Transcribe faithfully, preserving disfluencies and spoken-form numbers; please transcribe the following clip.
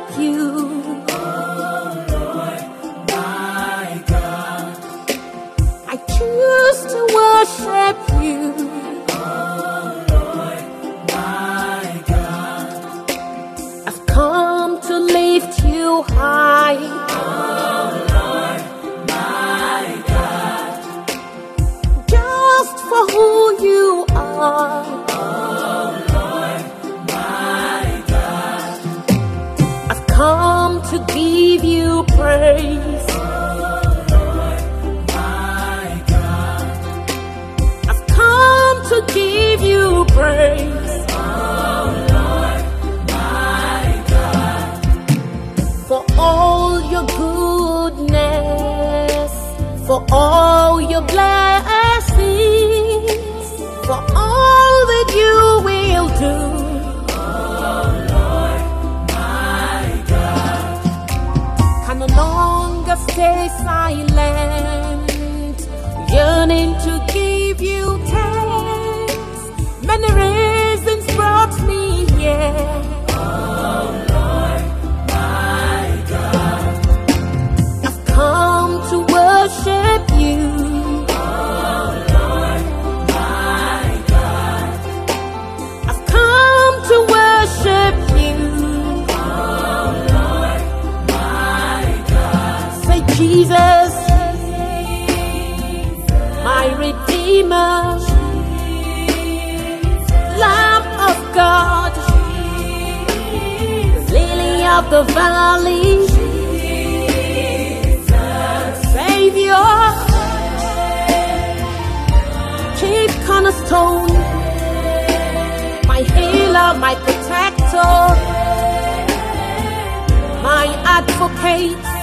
worship you. I choose to worship you. Oh Lord, my God. I've come to lift you high. Oh Lord, my God. Just for who you are. Oh Lord, my God. I've come to give you praise. To give you praise, oh Lord, my God, for all your goodness, for all your blessings, for all that you will do. Oh Lord, my God, can no longer stay silent, yearning to give you thanks. Many reasons brought me here. Oh Lord, my God, I've come to worship you. Oh Lord, my God, I've come to worship you. Oh Lord, my God. Say Jesus, my Redeemer, Lamb of God, Lily of the Valley, Savior, Chief Cornerstone, my healer, my protector, my advocate,